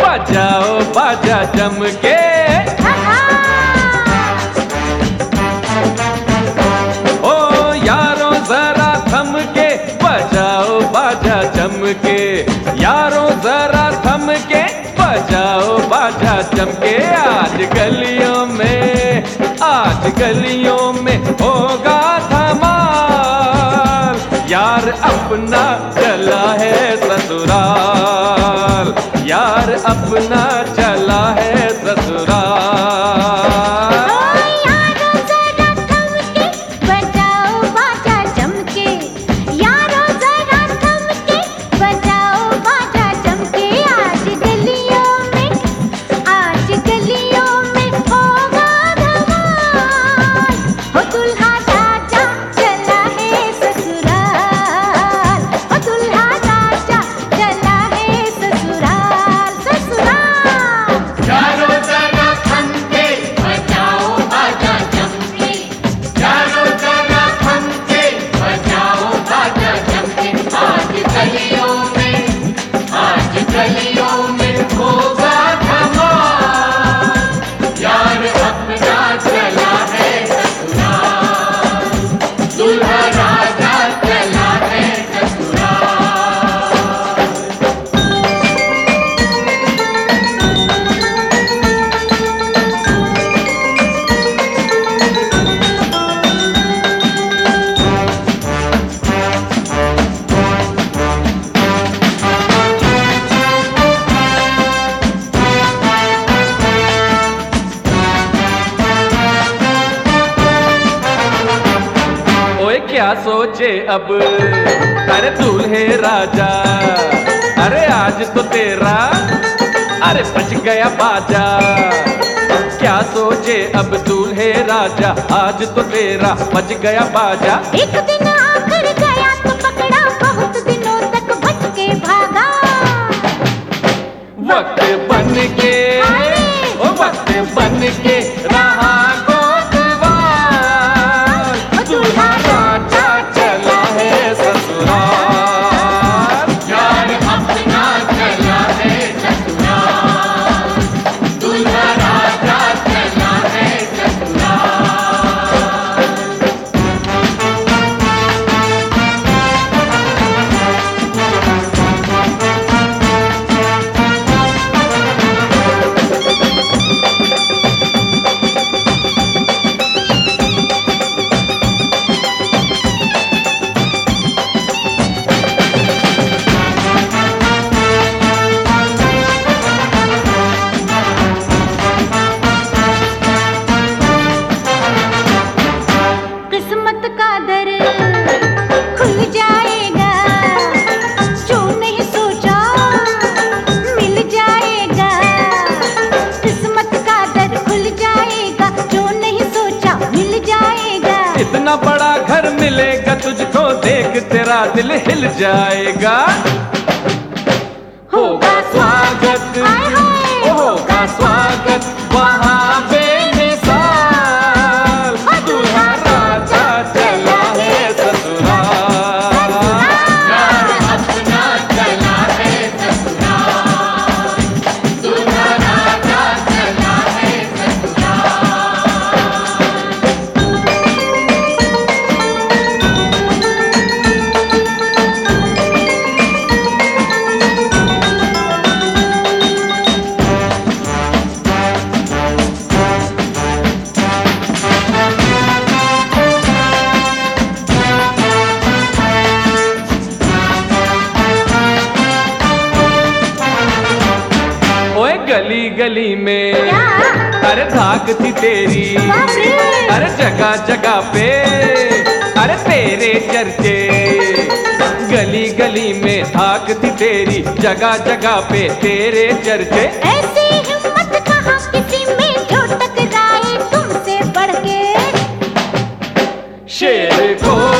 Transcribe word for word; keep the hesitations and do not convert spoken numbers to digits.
बजाओ बाजा जम के। ओ यारों जरा थम के बजाओ बाजा जम के, यारों जरा थम के बजाओ बाजा जम के। आज गलियों में, आज गलियों में होगा धमाल, यार अपना चला है ससुराल, यार अपना चला है ससुराल। क्या सोचे अब अरे दूल्हे राजा, अरे आज तो तेरा अरे बच गया बाजा। क्या सोचे अब दूल्हे राजा, आज तो तेरा बच गया बाजा। एक दिन आकर गया तो पकड़ा, बहुत दिनों तक बच के भागा। वक्त बन के ओ वक्त बन के रहा इतना बड़ा घर मिलेगा तुझको, देख तेरा दिल हिल जाएगा। होगा स्वागत, होगा स्वागत वहाँ बेमिसाल, दूल्हा राजा चला है ससुराल, यार अपना चला है ससुराल, दूल्हा राजा चला है ससुराल। गली गली में अरे धाक थी तेरी, अरे जगह जगह पे अरे तेरे चर्चे। गली गली में धाक थी तेरी, जगह जगह पे तेरे चर्चे। ऐसी हिम्मत कहाँ किसी में जो टकराए तुमसे बढ़ के। शेर को